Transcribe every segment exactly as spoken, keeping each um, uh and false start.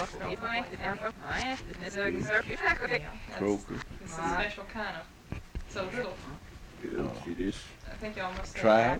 Croaker. It's a special kind of, so little. Oh, it is. I think you almost said Trout.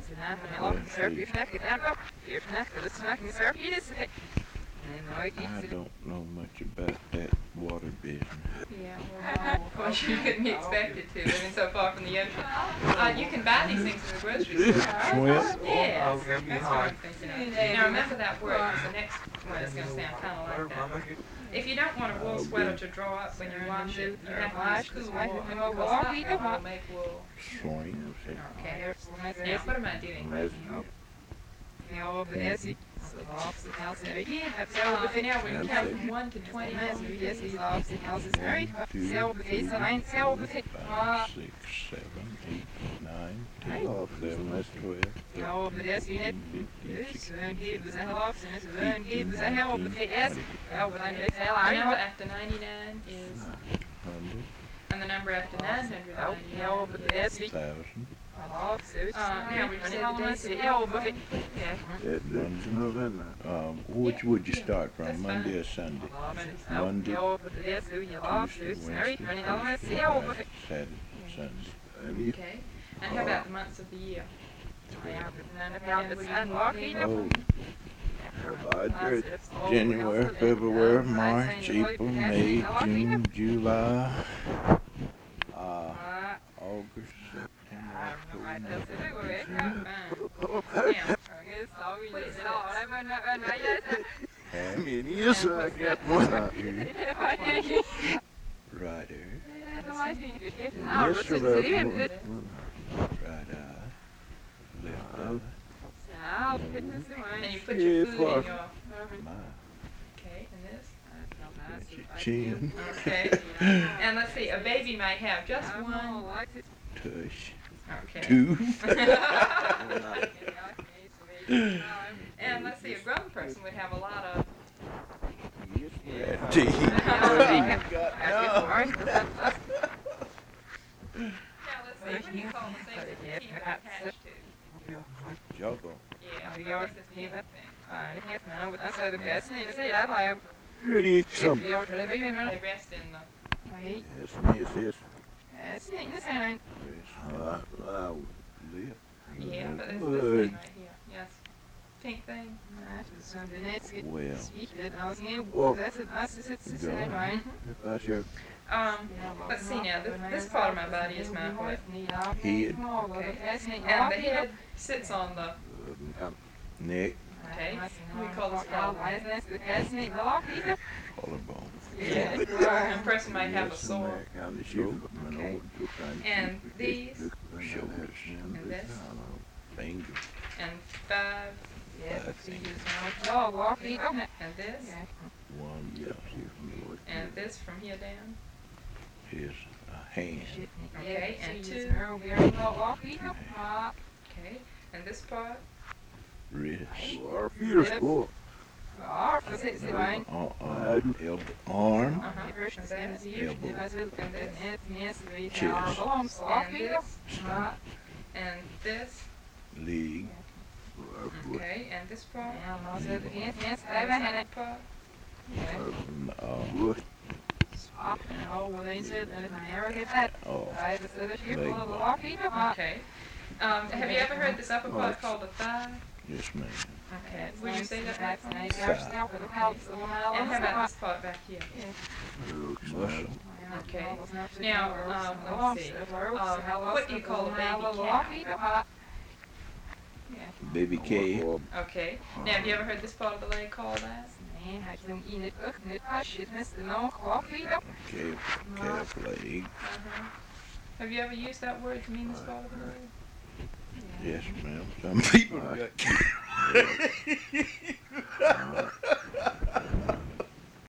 I don't know much about that water business. Yeah, well, of course you couldn't be expected to, living so far from the ocean. Uh, you can buy these things in the grocery store. Swim? Yes, that's what I'm thinking of. Now remember that word, because the next one is going to sound kind of like that. If you don't want a wool sweater to draw up when you wash it, you have to use cool water, because hot water will make wool. Swim. Okay. Now, what am I doing? Um, now we count from one to twenty. One, two, three, four, five, six, seven, eight, nine, ten, eleven, that's twelve. The number after ninety-nine is, Hundred, and the number after nine hundred ninety-nine. thousand, Uh, now we said the days of the alphabet. Monday. Um, which would you start from, That's Monday fine. or Sunday? Monday, Tuesday, Wednesday, Thursday, Friday, Saturday, Sunday. Okay. And how about the months of the year? Oh, January, February, March, April, May, June, July, uh, August, September, October, November. I mean, yes, I got one. Right here, Yes, sir, that's one. right eye, left eye, And you put your Yes, food in well. your, my, okay, and this. that's your chin, Okay. And let's see, a baby might have just one. tush, Okay. two, And let's see, a grown person would have a lot of. teeth. Now let's see, what do you call the things that your teeth are attached to? Juggle. Yeah, I guess it's the other thing. Pretty some. They rest in the. Yes, yes, yes. Yes. Uh, uh, Lip. Yeah, but it's this Good. thing right here. Yes. Pink thing. Well, well, that's your Um, let's see now. This, this part of my body is my what? head, Okay. And the head sits on the. um, neck, Okay. We call this collarbone. collarbone, Yeah. A person might have a sore. on the shoulder. Okay. And these, shoulders, and this, fingers, and five, five fingers, and this, one, Yes, two, yes, and this from here down. is a hand, Okay. And two. Okay. And this part. wrist, Our feet are full. uh, uh, elbow, arm, Uh-huh. And that. elbow, And this. chest, And this. And this. leg, Our foot. Okay. And this part. And knee, this other part. um, uh, Foot. oh, leg bone. Okay. Um, have you ever heard this upper part called the thigh? Yes, ma'am. Okay. Would you say that back for me? Thigh, And how about this part back here? muscle, Okay. Now, um, let's see. Um, what do you call a baby calf? baby calf, Okay. Now, have you ever heard this part of the leg called that? calf, calf leg, Uh-huh. Have you ever used that word to mean this part of the leg? yes, ma'am. Some people got calf. Uh,